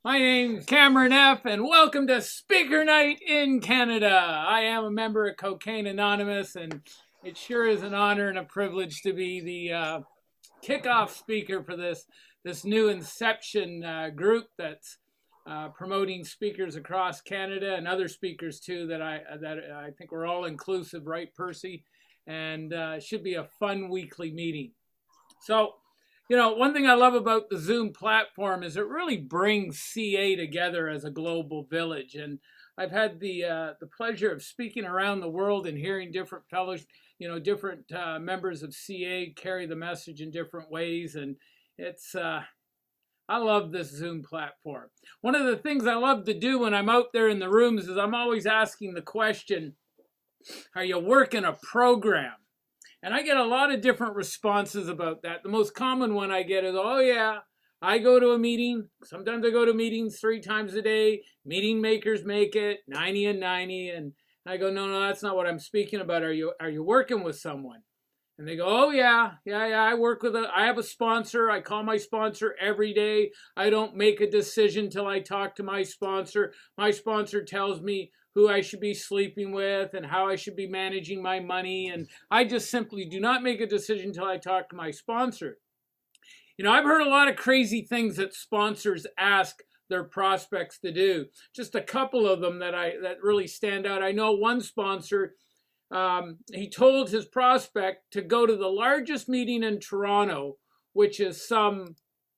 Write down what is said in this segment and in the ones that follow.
My name's Cameron F., and welcome to Speaker Night in Canada. I am a member of Cocaine Anonymous, and it sure is an honor and a privilege to be the kickoff speaker for this new Inception group that's promoting speakers across Canada and other speakers too. That I think we're all inclusive, right, Percy? And it should be a fun weekly meeting. So, one thing I love about the Zoom platform is it really brings CA together as a global village. And I've had the pleasure of speaking around the world and hearing different fellows, different members of CA carry the message in different ways. And it's I love this Zoom platform. One of the things I love to do when I'm out there in the rooms is I'm always asking the question, are you working a program? And I get a lot of different responses about that. The most common one I get is, oh yeah, I go to a meeting. Sometimes I go to meetings 3 times a day. Meeting makers make it 90 and 90. And I go, no, that's not what I'm speaking about. Are you working with someone? And they go, oh yeah. I have a sponsor. I call my sponsor every day. I don't make a decision till I talk to my sponsor. My sponsor tells me who I should be sleeping with and how I should be managing my money. And I just simply do not make a decision until I talk to my sponsor. I've heard a lot of crazy things that sponsors ask their prospects to do. Just a couple of them that really stand out. I know one sponsor, he told his prospect to go to the largest meeting in Toronto, which is some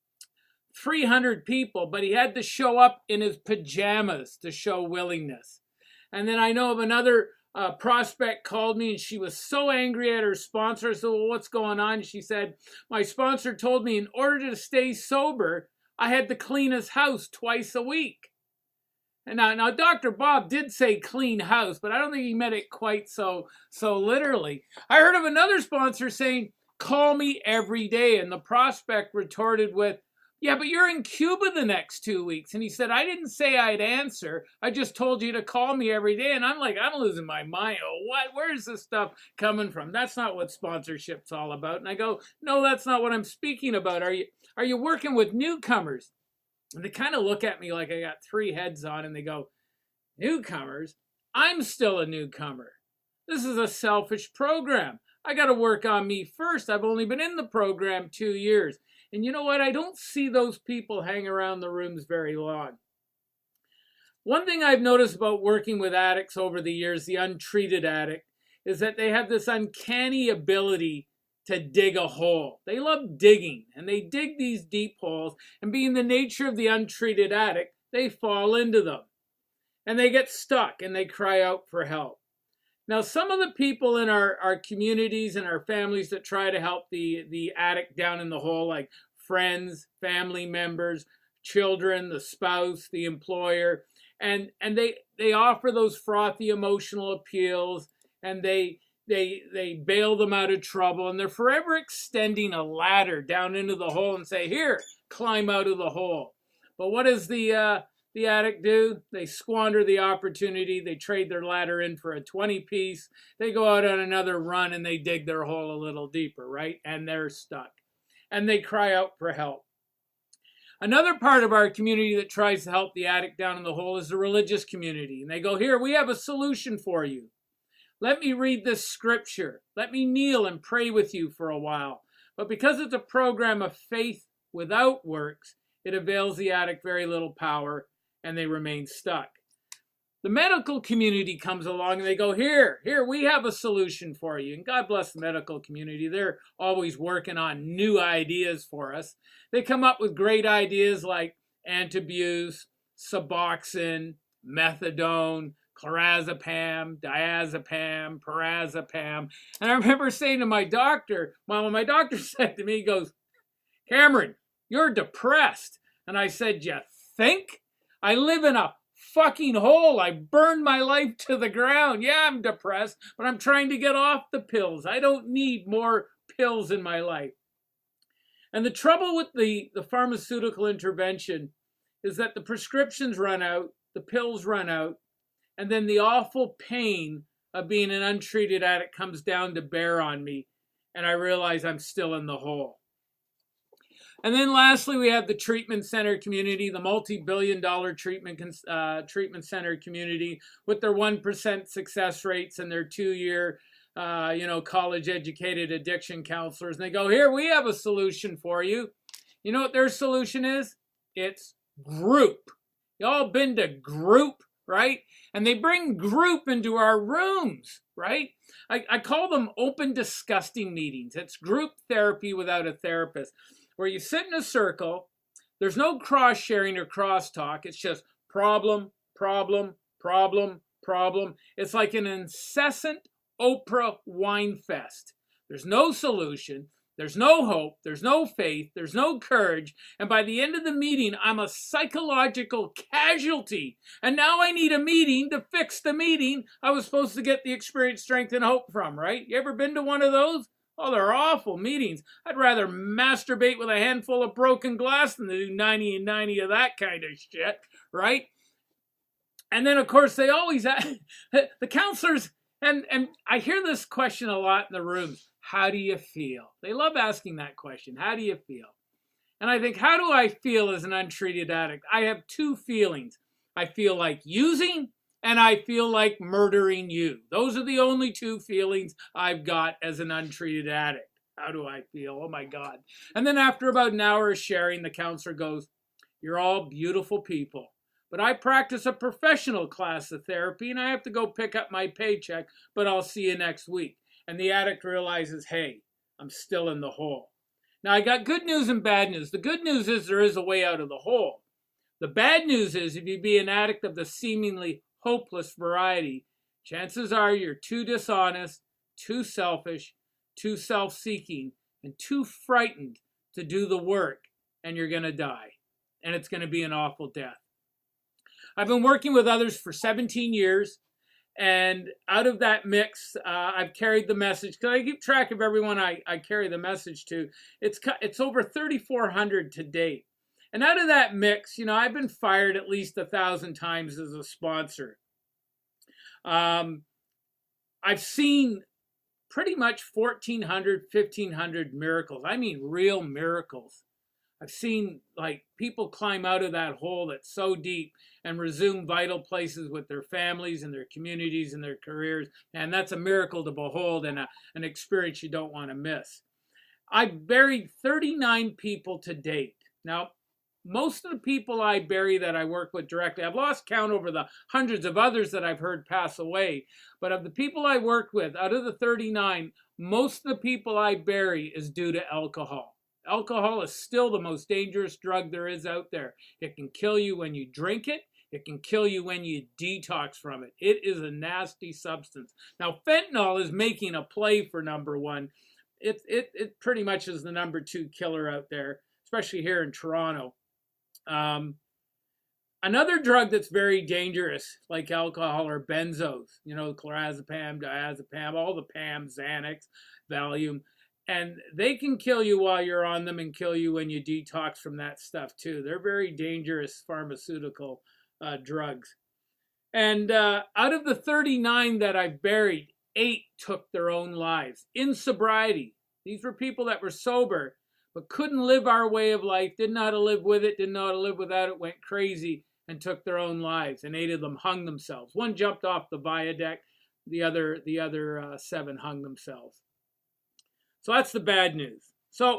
300 people, but he had to show up in his pajamas to show willingness. And then I know of another prospect called me and she was so angry at her sponsor. I said, well, what's going on? She said, my sponsor told me in order to stay sober, I had to clean his house twice a week. And now Dr. Bob did say clean house, but I don't think he meant it quite so literally. I heard of another sponsor saying, call me every day. And the prospect retorted with, yeah, but you're in Cuba the next 2 weeks. And he said, I didn't say I'd answer. I just told you to call me every day. And I'm like, I'm losing my mind. Oh, what? Where's this stuff coming from? That's not what sponsorship's all about. And I go, no, that's not what I'm speaking about. Are you working with newcomers? And they kind of look at me like I got 3 heads on, and they go, newcomers? I'm still a newcomer. This is a selfish program. I got to work on me first. I've only been in the program 2 years. And you know what? I don't see those people hang around the rooms very long. One thing I've noticed about working with addicts over the years, the untreated addict, is that they have this uncanny ability to dig a hole. They love digging, and they dig these deep holes, and being the nature of the untreated addict, they fall into them. And they get stuck, and they cry out for help. Now, some of the people in our communities and our families that try to help the addict down in the hole, like friends, family members, children, the spouse, the employer, and they offer those frothy emotional appeals, and they bail them out of trouble, and they're forever extending a ladder down into the hole and say, here, climb out of the hole. But what does the addict do? They squander the opportunity. They trade their ladder in for a 20-piece. They go out on another run and they dig their hole a little deeper, right? And they're stuck. And they cry out for help. Another part of our community that tries to help the addict down in the hole is the religious community. And they go, here, we have a solution for you. Let me read this scripture. Let me kneel and pray with you for a while. But because it's a program of faith without works, it avails the addict very little power, and they remain stuck. The medical community comes along and they go, here, we have a solution for you. And God bless the medical community. They're always working on new ideas for us. They come up with great ideas like antabuse, Suboxone, methadone, clonazepam, diazepam, pirazepam. And I remember saying to my doctor, when my doctor said to me, he goes, Cameron, you're depressed. And I said, you think? I live in a fucking hole. I burned my life to the ground. Yeah, I'm depressed, but I'm trying to get off the pills. I don't need more pills in my life. And the trouble with the pharmaceutical intervention is that the prescriptions run out, the pills run out, and then the awful pain of being an untreated addict comes down to bear on me, and I realize I'm still in the hole. And then lastly, we have the treatment center community, the multi-billion-dollar treatment center community with their 1% success rates and their 2-year, college-educated addiction counselors. And they go, here, we have a solution for you. You know what their solution is? It's group. You all been to group, right? And they bring group into our rooms, right? I call them open disgusting meetings. It's group therapy without a therapist, where you sit in a circle. There's no cross-sharing or cross-talk. It's just problem, problem, problem, problem. It's like an incessant Oprah wine fest. There's no solution. There's no hope. There's no faith. There's no courage. And by the end of the meeting, I'm a psychological casualty. And now I need a meeting to fix the meeting I was supposed to get the experience, strength, and hope from, right? You ever been to one of those? Oh, they're awful meetings. I'd rather masturbate with a handful of broken glass than to do 90 and 90 of that kind of shit, right? And then, of course, they always the counselors, and I hear this question a lot in the rooms. How do you feel? They love asking that question. How do you feel? And I think, how do I feel as an untreated addict? I have two feelings. I feel like using, and I feel like murdering you. Those are the only two feelings I've got as an untreated addict. How do I feel? Oh my God. And then after about an hour of sharing, the counselor goes, you're all beautiful people, but I practice a professional class of therapy and I have to go pick up my paycheck, but I'll see you next week. And the addict realizes, hey, I'm still in the hole. Now, I got good news and bad news. The good news is there is a way out of the hole. The bad news is if you be an addict of the seemingly hopeless variety, chances are you're too dishonest, too selfish, too self-seeking, and too frightened to do the work, and you're going to die. And it's going to be an awful death. I've been working with others for 17 years. And out of that mix, I've carried the message, because I keep track of everyone I carry the message to. It's over 3,400 to date. And out of that mix, I've been fired at least 1,000 times as a sponsor. I've seen pretty much 1,400, 1,500 miracles. I mean, real miracles. I've seen people climb out of that hole that's so deep and resume vital places with their families and their communities and their careers. And that's a miracle to behold and an experience you don't want to miss. I've buried 39 people to date. Now, most of the people I bury that I work with directly, I've lost count over the hundreds of others that I've heard pass away. But of the people I worked with, out of the 39, most of the people I bury is due to alcohol. Alcohol is still the most dangerous drug there is out there. It can kill you when you drink it. It can kill you when you detox from it. It is a nasty substance. Now, fentanyl is making a play for number one. It pretty much is the number 2 killer out there, especially here in Toronto. Another drug that's very dangerous, like alcohol, are benzos. Clonazepam, diazepam, all the PAM, Xanax, Valium. And they can kill you while you're on them and kill you when you detox from that stuff too. They're very dangerous pharmaceutical drugs. And out of the 39 that I've buried, 8 took their own lives in sobriety. These were people that were sober, but couldn't live our way of life, didn't know how to live with it, didn't know how to live without it, went crazy and took their own lives. And 8 of them hung themselves. One jumped off the viaduct, the other 7 hung themselves. So that's the bad news. So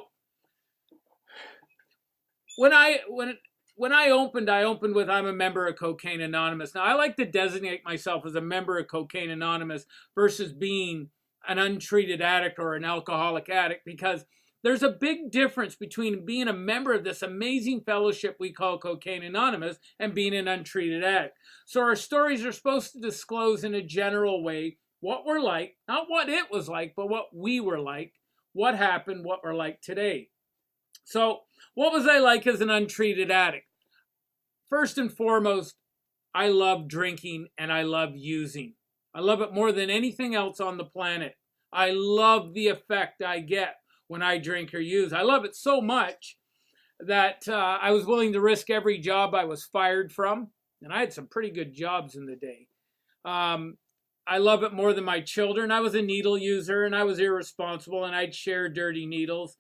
when I opened with I'm a member of Cocaine Anonymous. Now, I like to designate myself as a member of Cocaine Anonymous versus being an untreated addict or an alcoholic addict, because there's a big difference between being a member of this amazing fellowship we call Cocaine Anonymous and being an untreated addict. So our stories are supposed to disclose in a general way what we're like, not what it was like, but what we were like, what happened, what we're like today. So what was I like as an untreated addict? First and foremost, I love drinking and I love using. I love it more than anything else on the planet. I love the effect I get when I drink or use. I love it so much that I was willing to risk every job I was fired from. And I had some pretty good jobs in the day. I love it more than my children. I was a needle user and I was irresponsible and I'd share dirty needles.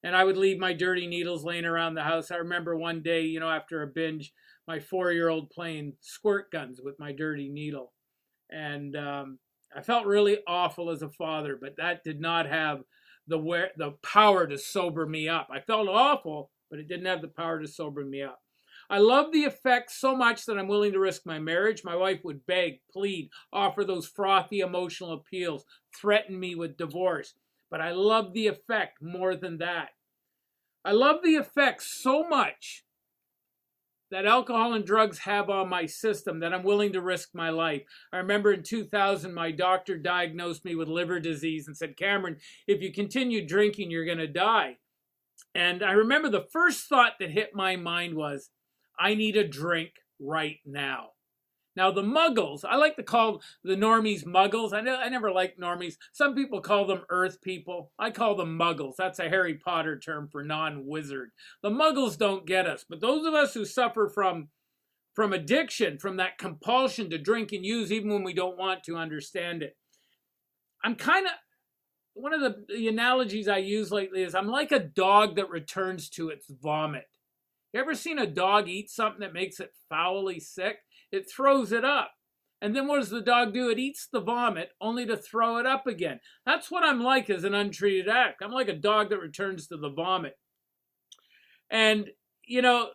and I would leave my dirty needles laying around the house. I remember one day, you know, after a binge, my 4-year-old playing squirt guns with my dirty needle. And I felt really awful as a father, but that did not have the power to sober me up. I felt awful, but it didn't have the power to sober me up. I love the effect so much that I'm willing to risk my marriage. My wife would beg, plead, offer those frothy emotional appeals, threaten me with divorce. But I love the effect more than that. I love the effect so much that alcohol and drugs have on my system that I'm willing to risk my life. I remember in 2000, my doctor diagnosed me with liver disease and said, Cameron, if you continue drinking, you're going to die. And I remember the first thought that hit my mind was, I need a drink right now. Now, the muggles, I like to call the normies muggles. I never liked normies. Some people call them earth people. I call them muggles. That's a Harry Potter term for non-wizard. The muggles don't get us. But those of us who suffer from addiction, from that compulsion to drink and use even when we don't want to understand it. I'm kind of, one of the analogies I use lately is I'm like a dog that returns to its vomit. You ever seen a dog eat something that makes it foully sick? It throws it up. And then what does the dog do? It eats the vomit only to throw it up again. That's what I'm like as an untreated addict. I'm like a dog that returns to the vomit. And, you know,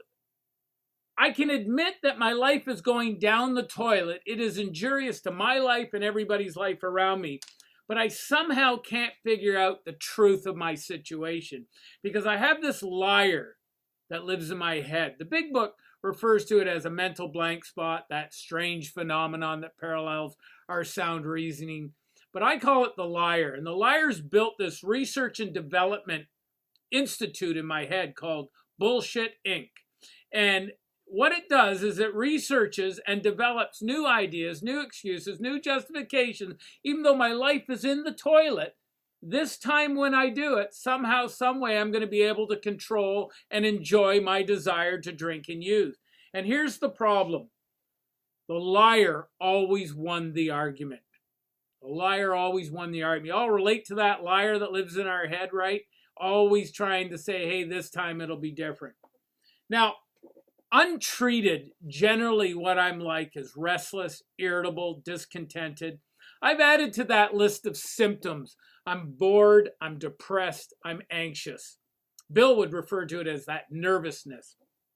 I can admit that my life is going down the toilet. It is injurious to my life and everybody's life around me. But I somehow can't figure out the truth of my situation because I have this liar that lives in my head. The Big Book refers to it as a mental blank spot, that strange phenomenon that parallels our sound reasoning. But I call it the liar. And the liar's built this research and development institute in my head called Bullshit Inc. And what it does is it researches and develops new ideas, new excuses, new justifications, even though my life is in the toilet. This time when I do it, somehow, some way, I'm going to be able to control and enjoy my desire to drink and use. And here's the problem. The liar always won the argument. The liar always won the argument. You all relate to that liar that lives in our head, right? Always trying to say, hey, this time it'll be different. Now, untreated, generally what I'm like is restless, irritable, discontented. I've added to that list of symptoms. I'm bored, I'm depressed, I'm anxious. Bill would refer to it as that nervousness.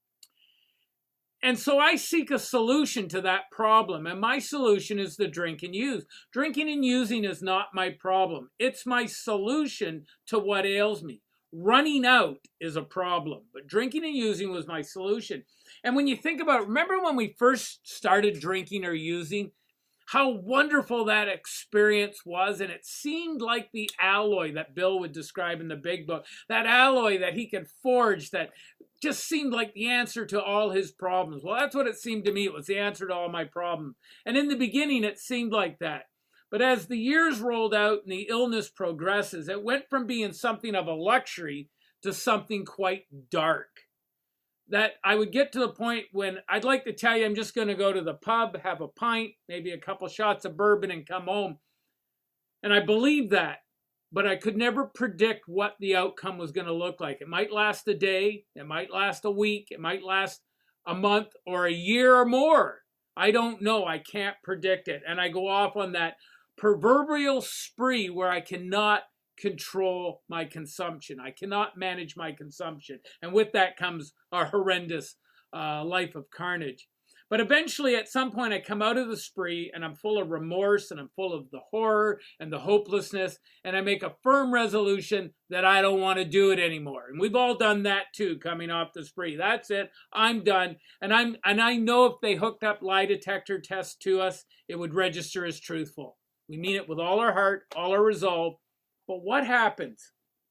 And so I seek a solution to that problem, and my solution is the drink and use. Drinking and using is not my problem. It's my solution to what ails me. Running out is a problem, but drinking and using was my solution. And when you think about it, remember when we first started drinking or using? How wonderful that experience was, and it seemed like the alloy that Bill would describe in the Big Book, that alloy that he could forge that just seemed like the answer to all his problems. Well, that's what it seemed to me. It was the answer to all my problems. And in the beginning, it seemed like that. But as the years rolled out and the illness progresses, it went from being something of a luxury to something quite dark. That I would get to the point when I'd like to tell you I'm just going to go to the pub, have a pint, maybe a couple shots of bourbon and come home. And I believed that, but I could never predict what the outcome was going to look like. It might last a day, it might last a week, it might last a month or a year or more. I don't know. I can't predict it. And I go off on that proverbial spree where I cannot control my consumption. I cannot manage my consumption. And with that comes a horrendous life of carnage. But eventually, at some point, I come out of the spree and I'm full of remorse and I'm full of the horror and the hopelessness. And I make a firm resolution that I don't want to do it anymore. And we've all done that too, coming off the spree. That's it. I'm done. And I know if they hooked up lie detector tests to us, it would register as truthful. We mean it with all our heart, all our resolve. But what happens?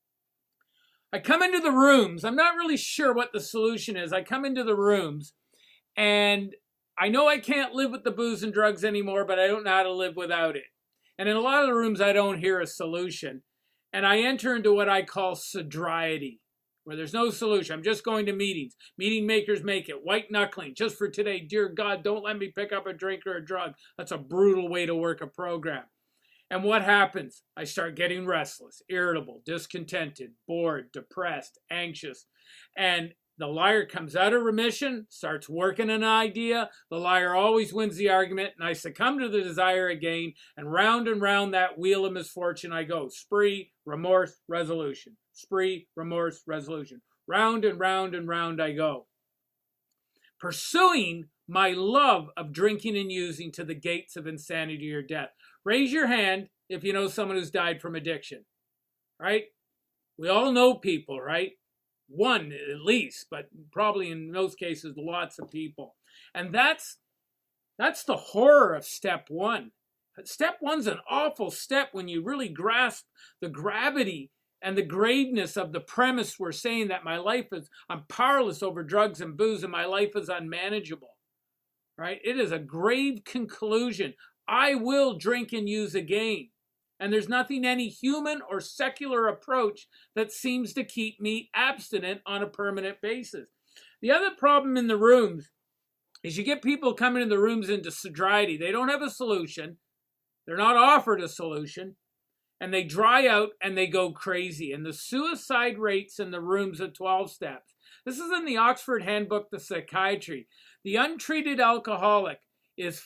I come into the rooms. I'm not really sure what the solution is. I come into the rooms and I know I can't live with the booze and drugs anymore, but I don't know how to live without it. And in a lot of the rooms, I don't hear a solution. And I enter into what I call sobriety, where there's no solution. I'm just going to meetings. Meeting makers make it. White knuckling. Just for today, dear God, don't let me pick up a drink or a drug. That's a brutal way to work a program. And what happens? I start getting restless, irritable, discontented, bored, depressed, anxious. And the liar comes out of remission, starts working an idea. The liar always wins the argument, and I succumb to the desire again. And round that wheel of misfortune I go. Spree, remorse, resolution. Spree, remorse, resolution. Round and round I go. Pursuing my love of drinking and using to the gates of insanity or death. Raise your hand if you know someone who's died from addiction, right? We all know people, right? One at least, but probably in most cases, lots of people. And that's the horror of step one. Step one's an awful step when you really grasp the gravity and the graveness of the premise we're saying that I'm powerless over drugs and booze and my life is unmanageable, right? It is a grave conclusion. I will drink and use again. And there's nothing any human or secular approach that seems to keep me abstinent on a permanent basis. The other problem in the rooms is you get people coming in the rooms into sobriety. They don't have a solution. They're not offered a solution. And they dry out and they go crazy. And the suicide rates in the rooms at 12 steps. This is in the Oxford Handbook to Psychiatry. The untreated alcoholic is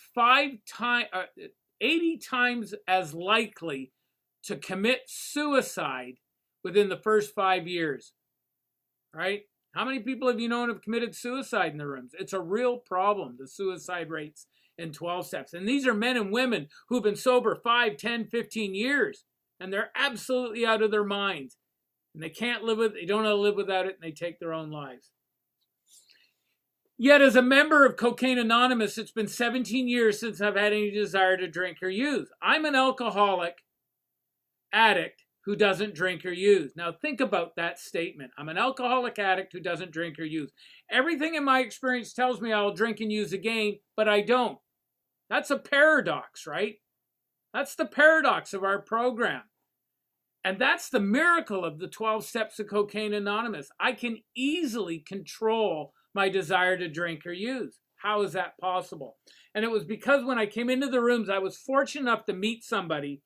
80 times as likely to commit suicide within the first 5 years, right? How many people have you known have committed suicide in the rooms? It's a real problem, the suicide rates in 12 steps. And these are men and women who've been sober 5, 10, 15 years, and they're absolutely out of their minds. And they can't live with it, they don't know how to live without it, and they take their own lives. Yet as a member of Cocaine Anonymous, it's been 17 years since I've had any desire to drink or use. I'm an alcoholic addict who doesn't drink or use. Now think about that statement. I'm an alcoholic addict who doesn't drink or use. Everything in my experience tells me I'll drink and use again, but I don't. That's a paradox, right? That's the paradox of our program. And that's the miracle of the 12 steps of Cocaine Anonymous. I can easily control my desire to drink or use. How is that possible? And it was because when I came into the rooms, I was fortunate enough to meet somebody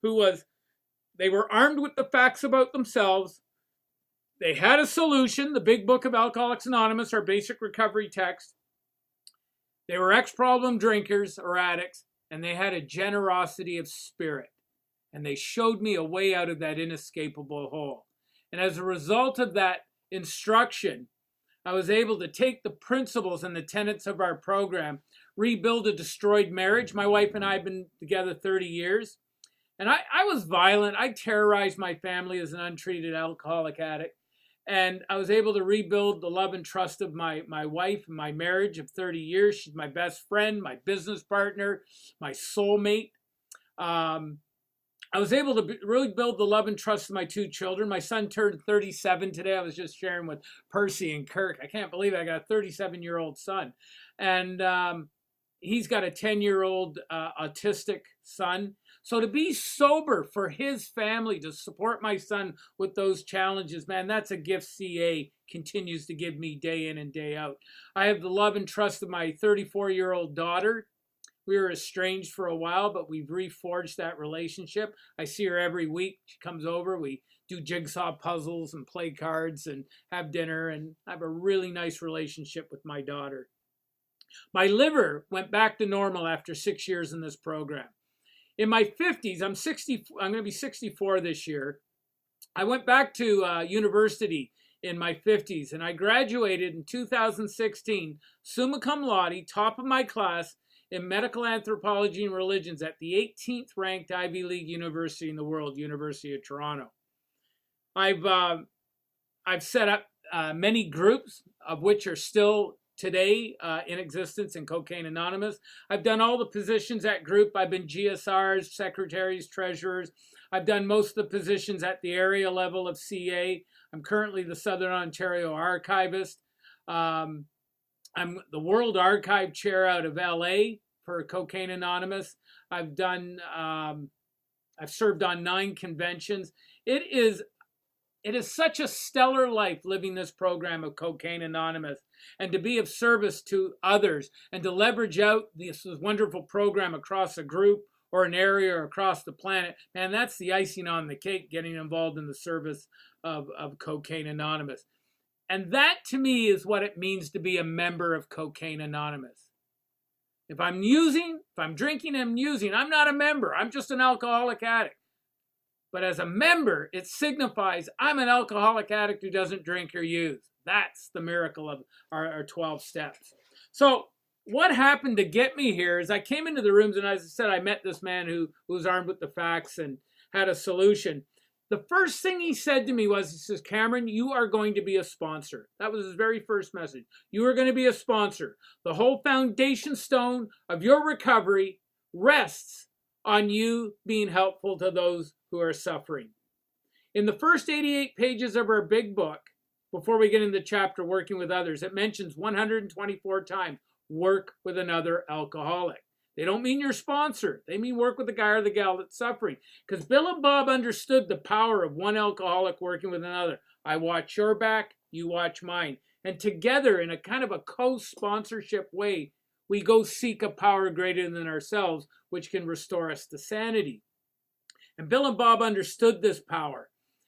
they were armed with the facts about themselves. They had a solution, the big book of Alcoholics Anonymous, our basic recovery text. They were ex-problem drinkers or addicts, and they had a generosity of spirit. And they showed me a way out of that inescapable hole. And as a result of that instruction, I was able to take the principles and the tenets of our program, rebuild a destroyed marriage. My wife and I have been together 30 years. And I was violent. I terrorized my family as an untreated alcoholic addict. And I was able to rebuild the love and trust of my wife and my marriage of 30 years. She's my best friend, my business partner, my soulmate. I was able to really build the love and trust of my two children. My son turned 37 today. I was just sharing with Percy and Kirk. I can't believe I got a 37-year-old son. And he's got a 10-year-old autistic son. So to be sober for his family, to support my son with those challenges, man, that's a gift CA continues to give me day in and day out. I have the love and trust of my 34-year-old daughter. We were estranged for a while, but we've reforged that relationship. I see her every week. She comes over. We do jigsaw puzzles and play cards and have dinner, and I have a really nice relationship with my daughter. My liver went back to normal after 6 years in this program. In my 50s, I'm going to be 64 this year. I went back to university in my 50s, and I graduated in 2016, summa cum laude, top of my class in medical anthropology and religions at the 18th ranked Ivy League university in the world, University of Toronto. I've set up many groups, of which are still today in existence in Cocaine Anonymous. I've done all the positions at group. I've been GSRs, secretaries, treasurers. I've done most of the positions at the area level of CA. I'm currently the Southern Ontario archivist. I'm the World Archive Chair out of LA for Cocaine Anonymous. I've served on 9 conventions. It is such a stellar life living this program of Cocaine Anonymous, and to be of service to others and to leverage out this wonderful program across a group or an area or across the planet, man, that's the icing on the cake, getting involved in the service of Cocaine Anonymous. And that, to me, is what it means to be a member of Cocaine Anonymous. If I'm drinking, I'm using, I'm not a member. I'm just an alcoholic addict. But as a member, it signifies I'm an alcoholic addict who doesn't drink or use. That's the miracle of our 12 steps. So what happened to get me here is I came into the rooms, and as I said, I met this man who was armed with the facts and had a solution. The first thing he said to me was, he says, Cameron, you are going to be a sponsor. That was his very first message. You are going to be a sponsor. The whole foundation stone of your recovery rests on you being helpful to those who are suffering. In the first 88 pages of our big book, before we get into the chapter Working with Others, it mentions 124 times, work with another alcoholic. They don't mean your sponsor. They mean work with the guy or the gal that's suffering. Because Bill and Bob understood the power of one alcoholic working with another. I watch your back, you watch mine. And together, in a kind of a co-sponsorship way, we go seek a power greater than ourselves, which can restore us to sanity. And Bill and Bob understood this power.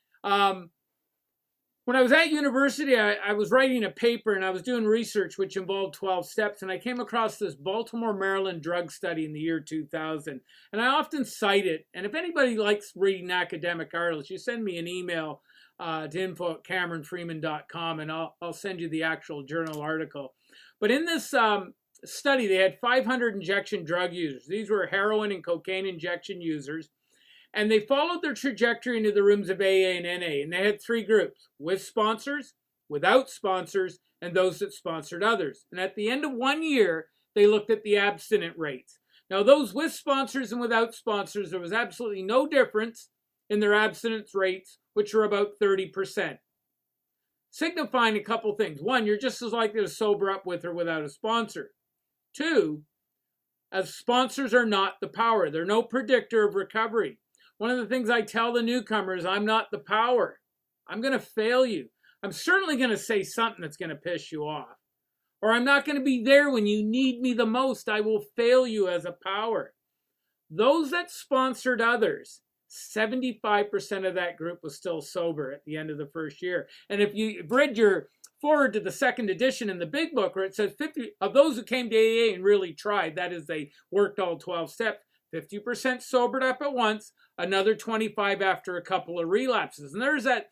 When I was at university, I was writing a paper and I was doing research which involved 12 steps, and I came across this Baltimore, Maryland drug study in the year 2000. And I often cite it, and if anybody likes reading academic articles, you send me an email to info@CameronFreeman.com, and I'll send you the actual journal article. But in this study, they had 500 injection drug users. These were heroin and cocaine injection users. And they followed their trajectory into the rooms of AA and NA. And they had three groups: with sponsors, without sponsors, and those that sponsored others. And at the end of 1 year, they looked at the abstinent rates. Now, those with sponsors and without sponsors, there was absolutely no difference in their abstinence rates, which were about 30%. Signifying a couple things. One, you're just as likely to sober up with or without a sponsor. Two, as sponsors are not the power. They're no predictor of recovery. One of the things I tell the newcomers, I'm not the power. I'm going to fail you. I'm certainly going to say something that's going to piss you off. Or I'm not going to be there when you need me the most. I will fail you as a power. Those that sponsored others, 75% of that group was still sober at the end of the first year. And if you've read your forward to the second edition in the big book, where it says 50 of those who came to AA and really tried, that is, they worked all 12 steps, 50% sobered up at once, another 25 after a couple of relapses. And there's that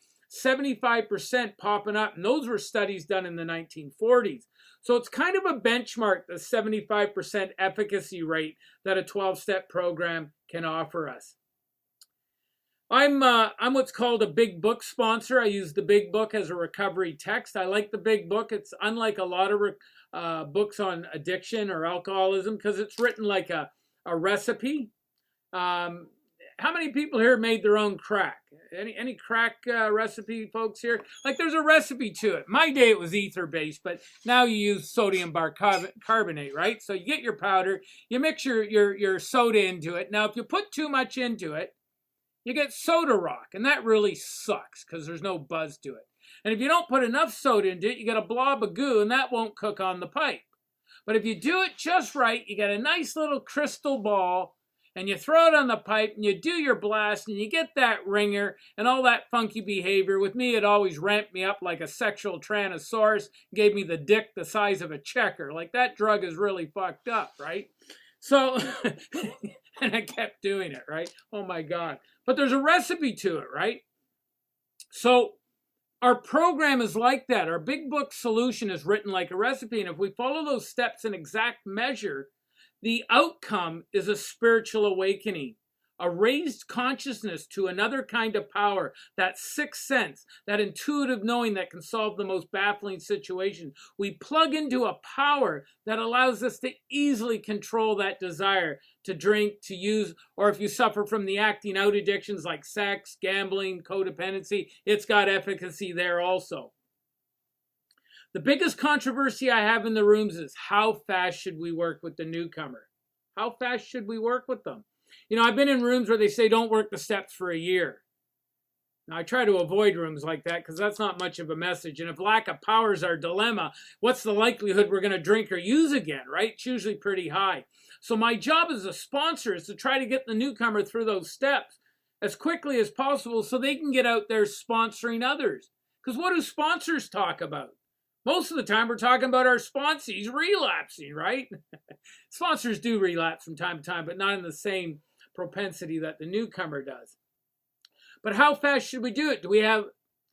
75% popping up, and those were studies done in the 1940s. So it's kind of a benchmark, the 75% efficacy rate that a 12-step program can offer us. I'm what's called a big book sponsor. I use the big book as a recovery text. I like the big book. It's unlike a lot of books on addiction or alcoholism because it's written like a recipe. How many people here made their own crack? Any crack recipe folks here? Like, there's a recipe to it. My day it was ether-based, but now you use sodium bicarbonate, right? So you get your powder, you mix your soda into it. Now, if you put too much into it, you get soda rock, and that really sucks because there's no buzz to it. And if you don't put enough soda into it, you get a blob of goo, and that won't cook on the pipe. But if you do it just right, you get a nice little crystal ball, and you throw it on the pipe, and you do your blast, and you get that ringer, and all that funky behavior. With me, it always ramped me up like a sexual tyrannosaurus, gave me the dick the size of a checker. Like, that drug is really fucked up, right? So, and I kept doing it, right? Oh my God. But there's a recipe to it, right? So our program is like that. Our big book solution is written like a recipe. And if we follow those steps in exact measure, the outcome is a spiritual awakening, a raised consciousness to another kind of power, that sixth sense, that intuitive knowing that can solve the most baffling situation. We plug into a power that allows us to easily control that desire to drink, to use, or if you suffer from the acting out addictions like sex, gambling, codependency, it's got efficacy there also. The biggest controversy I have in the rooms is how fast should we work with the newcomer? How fast should we work with them? You know, I've been in rooms where they say don't work the steps for a year. Now, I try to avoid rooms like that because that's not much of a message. And if lack of power is our dilemma, what's the likelihood we're going to drink or use again, right? It's usually pretty high. So my job as a sponsor is to try to get the newcomer through those steps as quickly as possible so they can get out there sponsoring others. Because what do sponsors talk about? Most of the time we're talking about our sponsees relapsing, right? Sponsors do relapse from time to time, but not in the same propensity that the newcomer does. But how fast should we do it? Do we have,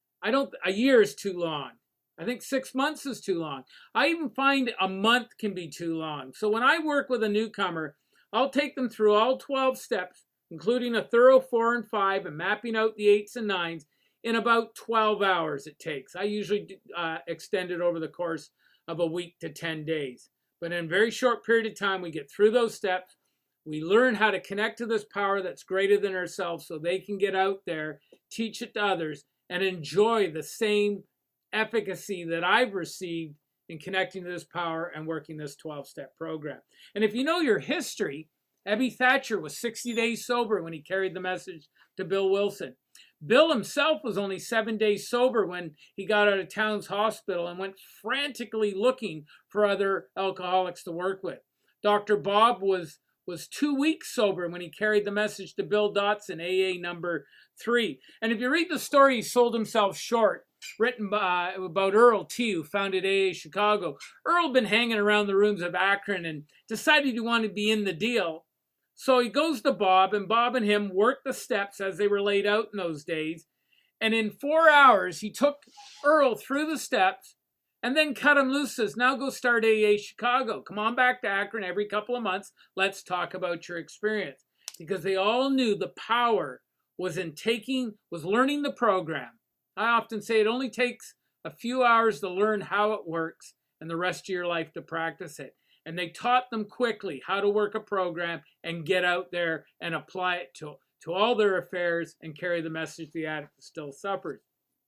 a year is too long. I think 6 months is too long. I even find a month can be too long. So when I work with a newcomer, I'll take them through all 12 steps, including a thorough 4 and 5 and mapping out the 8s and 9s in about 12 hours it takes. I usually extend it over the course of a week to 10 days. But in a very short period of time, we get through those steps. We learn how to connect to this power that's greater than ourselves so they can get out there, teach it to others, and enjoy the same efficacy that I've received in connecting to this power and working this 12-step program. And if you know your history, Ebby Thatcher was 60 days sober when he carried the message to Bill Wilson. Bill himself was only 7 days sober when he got out of Towns Hospital and went frantically looking for other alcoholics to work with. Dr. Bob was 2 weeks sober when he carried the message to Bill Dotson, AA number 3. And if you read the story, he sold himself short, written about Earl T., who founded AA Chicago. Earl had been hanging around the rooms of Akron and decided he wanted to be in the deal. So he goes to Bob, and Bob and him worked the steps as they were laid out in those days. And in 4 hours, he took Earl through the steps and then cut him loose, says, now go start AA Chicago. Come on back to Akron every couple of months. Let's talk about your experience. Because they all knew the power was learning the program. I often say it only takes a few hours to learn how it works and the rest of your life to practice it. And they taught them quickly how to work a program and get out there and apply it to all their affairs and carry the message to the addict that still suffers.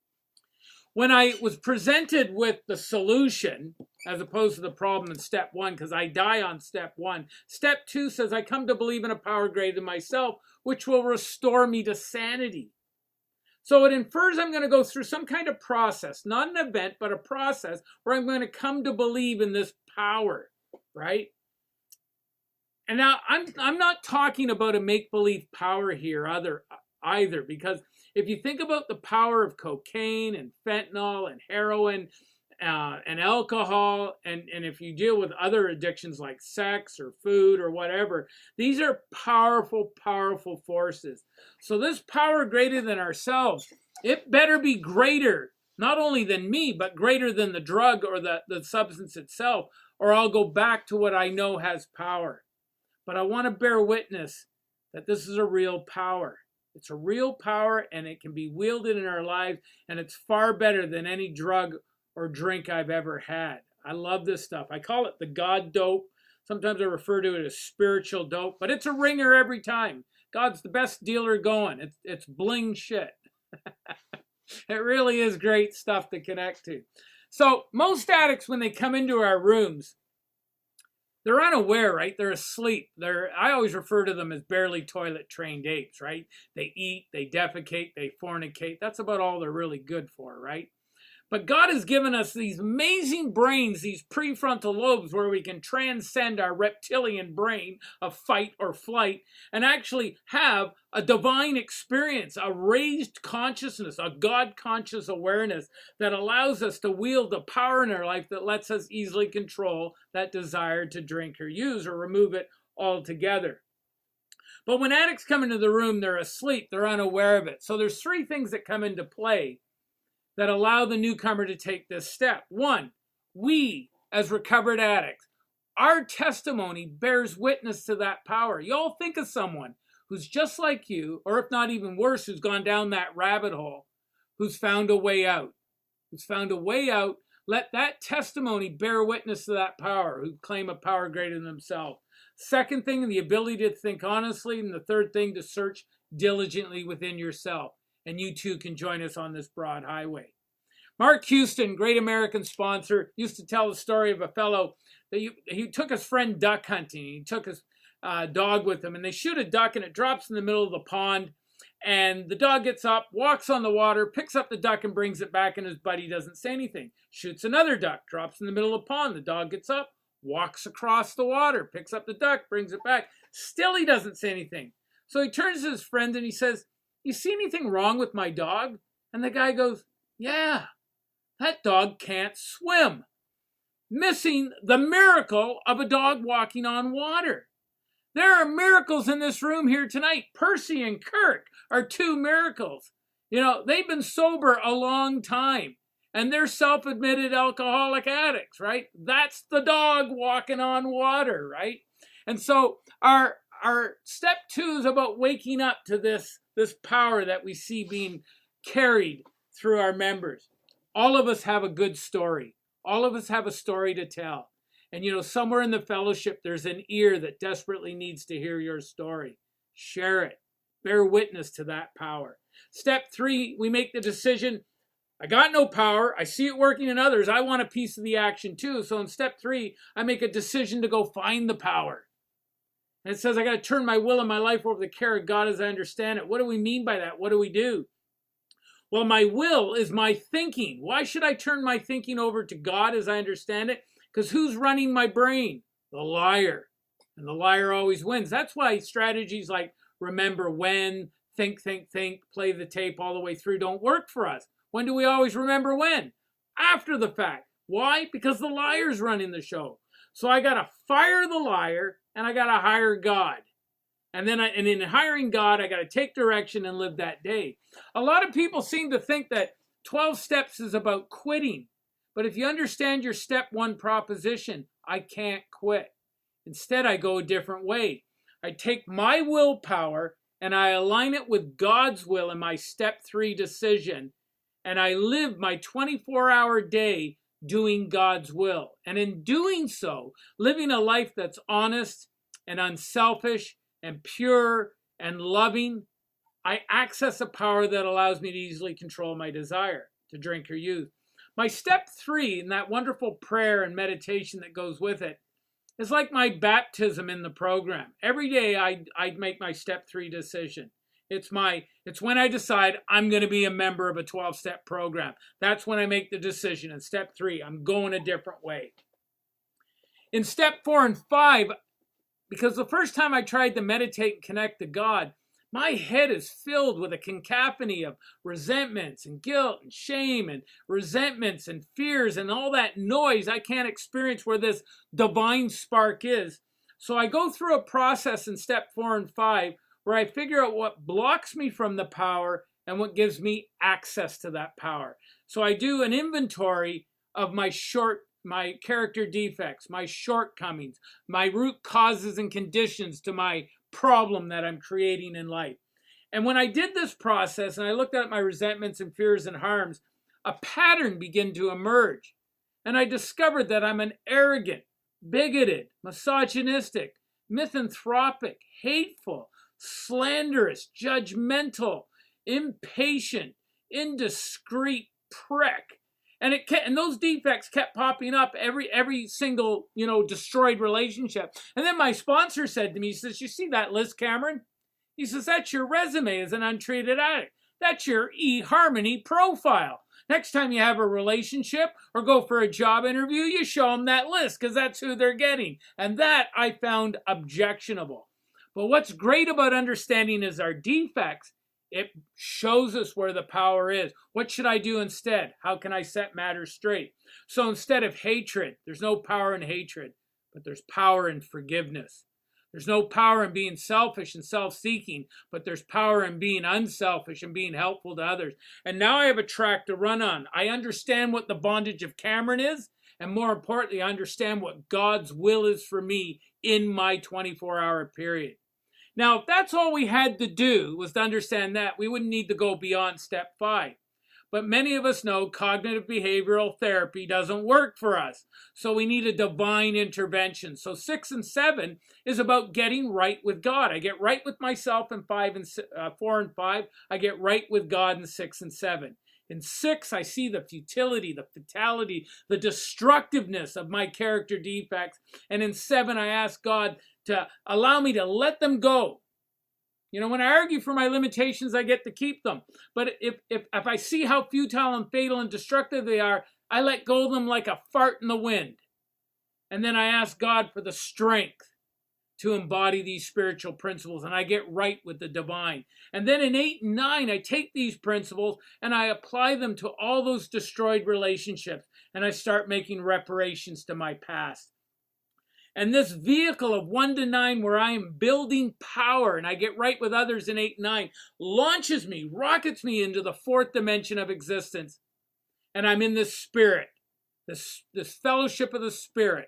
When I was presented with the solution, as opposed to the problem in step 1, because I die on step 1, step 2 says, I come to believe in a power greater than myself, which will restore me to sanity. So it infers I'm going to go through some kind of process, not an event, but a process where I'm going to come to believe in this power, right? And now I'm not talking about a make-believe power here either, because if you think about the power of cocaine and fentanyl and heroin and alcohol, and if you deal with other addictions like sex or food or whatever, these are powerful, powerful forces. So this power greater than ourselves, it better be greater, not only than me, but greater than the drug or the substance itself, or I'll go back to what I know has power. But I want to bear witness that this is a real power. It's a real power, and it can be wielded in our lives, and it's far better than any drug or drink I've ever had. I love this stuff. I call it the God dope. Sometimes I refer to it as spiritual dope, but it's a ringer every time. God's the best dealer going. It's bling shit. It really is great stuff to connect to. So most addicts, when they come into our rooms, they're unaware, right? They're asleep. I always refer to them as barely toilet trained apes, right? They eat, they defecate, they fornicate. That's about all they're really good for, right? But God has given us these amazing brains, these prefrontal lobes, where we can transcend our reptilian brain of fight or flight and actually have a divine experience, a raised consciousness, a God-conscious awareness that allows us to wield the power in our life that lets us easily control that desire to drink or use or remove it altogether. But when addicts come into the room, they're asleep, they're unaware of it. So there's 3 things that come into play that allow the newcomer to take this step. 1, we as recovered addicts, our testimony bears witness to that power. You all think of someone who's just like you, or if not even worse, who's gone down that rabbit hole, who's found a way out. Let that testimony bear witness to that power, who claim a power greater than themselves. 2nd thing, the ability to think honestly. And the 3rd thing, to search diligently within yourself. And you too can join us on this broad highway. Mark Houston, great American sponsor, used to tell the story of a fellow that he took his friend duck hunting. He took his dog with him, and they shoot a duck, and it drops in the middle of the pond. And the dog gets up, walks on the water, picks up the duck and brings it back, and his buddy doesn't say anything. Shoots another duck, drops in the middle of the pond. The dog gets up, walks across the water, picks up the duck, brings it back. Still he doesn't say anything. So he turns to his friend and he says, "You see anything wrong with my dog?" And the guy goes, "Yeah, that dog can't swim." Missing the miracle of a dog walking on water. There are miracles in this room here tonight. Percy and Kirk are two miracles. You know, they've been sober a long time, and they're self-admitted alcoholic addicts, right? That's the dog walking on water, right? And so our step 2 is about waking up to this power that we see being carried through our members. All of us have a good story. All of us have a story to tell. And, you know, somewhere in the fellowship, there's an ear that desperately needs to hear your story. Share it. Bear witness to that power. Step 3, we make the decision, I got no power. I see it working in others. I want a piece of the action too. So in step 3, I make a decision to go find the power. And it says I got to turn my will and my life over to the care of God as I understand it. What do we mean by that? What do we do? Well, my will is my thinking. Why should I turn my thinking over to God as I understand it? Because who's running my brain? The liar. And the liar always wins. That's why strategies like remember when, think, play the tape all the way through don't work for us. When do we always remember when? After the fact. Why? Because the liar's running the show. So I got to fire the liar and I got to hire God. And in hiring God, I got to take direction and live that day. A lot of people seem to think that 12 steps is about quitting. But if you understand your step 1 proposition, I can't quit. Instead, I go a different way. I take my willpower and I align it with God's will in my step 3 decision. And I live my 24-hour day doing God's will. And in doing so, living a life that's honest and unselfish and pure and loving, I access a power that allows me to easily control my desire to drink or use. My step 3, and that wonderful prayer and meditation that goes with it, is like my baptism in the program. Every day I make my step 3 decision. It's when I decide I'm going to be a member of a 12-step program. That's when I make the decision. In step 3, I'm going a different way. In step 4 and 5, because the first time I tried to meditate and connect to God, my head is filled with a cacophony of resentments and guilt and shame and resentments and fears and all that noise I can't experience where this divine spark is. So I go through a process in step 4 and 5 where I figure out what blocks me from the power and what gives me access to that power. So I do an inventory of my character defects, my shortcomings, my root causes and conditions to my problem that I'm creating in life. And when I did this process and I looked at my resentments and fears and harms, a pattern began to emerge. And I discovered that I'm an arrogant, bigoted, misogynistic, misanthropic, hateful, slanderous, judgmental, impatient, indiscreet prick. And those defects kept popping up every single, destroyed relationship. And then my sponsor said to me, he says, "You see that list, Cameron?" He says, "That's your resume as an untreated addict. That's your eHarmony profile. Next time you have a relationship or go for a job interview, you show them that list because that's who they're getting." And that I found objectionable. But what's great about understanding is our defects, it shows us where the power is. What should I do instead? How can I set matters straight? So instead of hatred, there's no power in hatred, but there's power in forgiveness. There's no power in being selfish and self-seeking, but there's power in being unselfish and being helpful to others. And now I have a track to run on. I understand what the bondage of Cameron is, and more importantly, I understand what God's will is for me in my 24-hour period. Now, if that's all we had to do was to understand that, we wouldn't need to go beyond step 5. But many of us know cognitive behavioral therapy doesn't work for us. So we need a divine intervention. So 6 and 7 is about getting right with God. I get right with myself in 4 and 5. I get right with God in 6 and 7. In 6, I see the futility, the fatality, the destructiveness of my character defects. And in 7, I ask God to allow me to let them go You know, when I argue for my limitations, I get to keep them. But if I see how futile and fatal and destructive they are, I let go of them like a fart in the wind. And then I ask God for the strength to embody these spiritual principles, and I get right with the divine. And then in 8 and 9, I take these principles and I apply them to all those destroyed relationships, and I start making reparations to my past. And this vehicle of 1 to 9, where I am building power and I get right with others in 8 and 9, launches me, rockets me into the 4th dimension of existence. And I'm in this spirit, this fellowship of the spirit.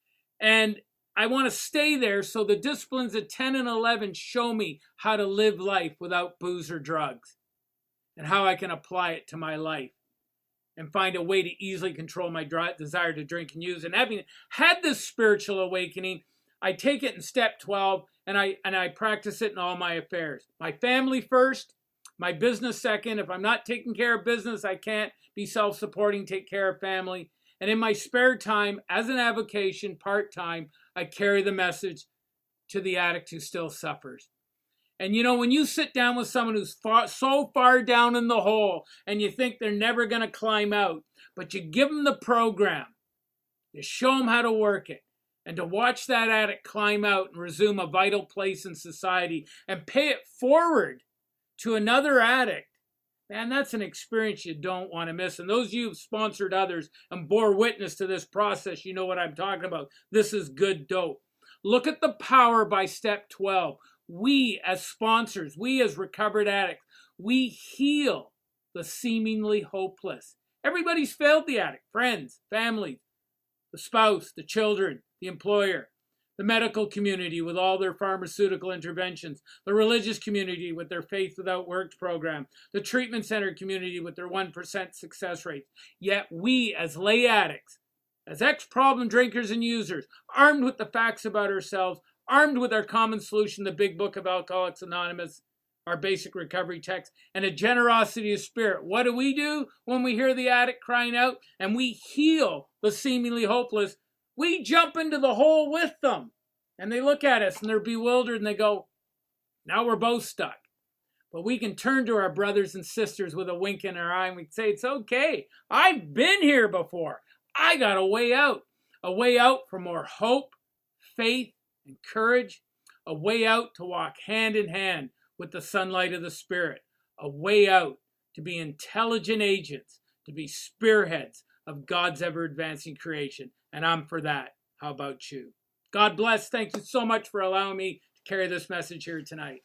And I want to stay there, so the disciplines of 10 and 11 show me how to live life without booze or drugs, and how I can apply it to my life and find a way to easily control my desire to drink and use. And having had this spiritual awakening, I take it in step 12, and I practice it in all my affairs. My family first, my business second. If I'm not taking care of business, I can't be self-supporting, take care of family. And in my spare time, as an avocation, part-time, I carry the message to the addict who still suffers. And you know, when you sit down with someone who's so far down in the hole and you think they're never going to climb out, but you give them the program, you show them how to work it, and to watch that addict climb out and resume a vital place in society and pay it forward to another addict, man, that's an experience you don't want to miss. And those of you who've sponsored others and bore witness to this process, you know what I'm talking about. This is good dope. Look at the power by step 12. We as sponsors, we as recovered addicts, we heal the seemingly hopeless. Everybody's failed the addict. Friends, family, the spouse, the children, the employer, the medical community with all their pharmaceutical interventions, the religious community with their Faith Without Works program, the treatment center community with their 1% success rate. Yet we, as lay addicts, as ex-problem drinkers and users, armed with the facts about ourselves, armed with our common solution, the Big Book of Alcoholics Anonymous, our basic recovery text, and a generosity of spirit. What do when we hear the addict crying out and we heal the seemingly hopeless? We jump into the hole with them. And they look at us and they're bewildered and they go, now we're both stuck. But we can turn to our brothers and sisters with a wink in our eye and we can say, it's okay. I've been here before. I got a way out for more hope, faith, and courage. A way out to walk hand in hand with the sunlight of the Spirit. A way out to be intelligent agents, to be spearheads of God's ever-advancing creation. And I'm for that. How about you? God bless. Thank you so much for allowing me to carry this message here tonight.